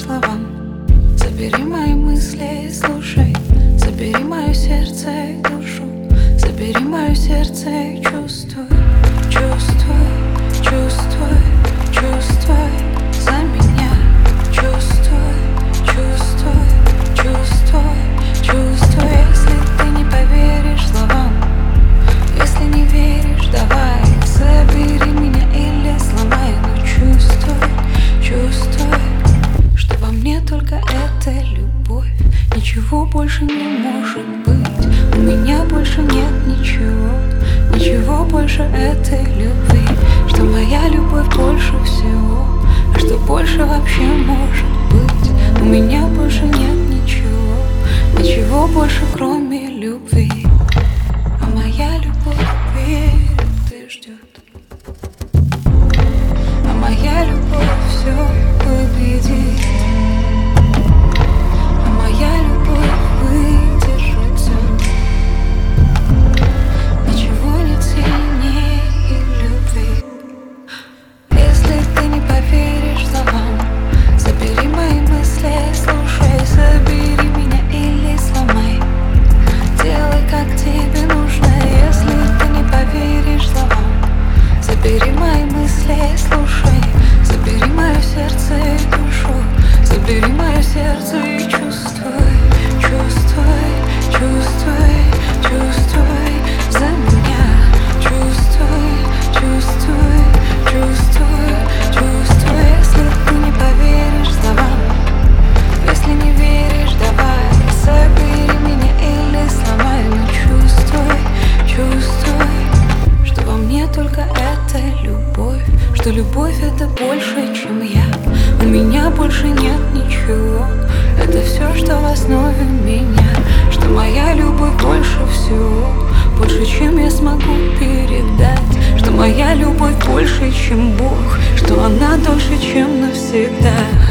словам. Забери мои мысли, слушай, забери мое сердце и душу, забери мое сердце и чувствуй, чувствуй, чувствуй, чувствуй за меня. Чувствуй, чувствуй, чувствуй, чувствуй. Если ты не поверишь словам, если не веришь, давай забери меня или сломай. Но чувствуй, чувствуй, что во мне только эта любовь, ничего больше не может быть. У меня больше нет ничего, ничего больше этой любви. Что моя любовь больше всего, а что больше вообще может быть? У меня больше нет ничего, ничего больше кроме любви. А моя любовь верит и ждет, а моя любовь все победит. А моя любовь выдержит всё. Ничего нет сильнее любви. Если ты не поверишь словам, забери мои мысли, слушай, забери меня или сломай. Делай, как тебе нужно. Если ты не поверишь словам, забери мои мысли, слушай, забери мое сердце и душу, забери мое сердце и чувствуй, чувствуй, чувствуй, чувствуй за меня. Чувствуй, чувствуй, чувствуй, чувствуй. Если ты не поверишь словам, если не веришь, давай забери меня или сломай. Но чувствуй, чувствуй, что во мне только эта любовь, что любовь это больше, чем я. У меня больше нет ничего, это все, что в основе меня. Что моя любовь больше всего, больше, чем я смогу передать. Что моя любовь больше, чем Бог, что она дольше, чем навсегда.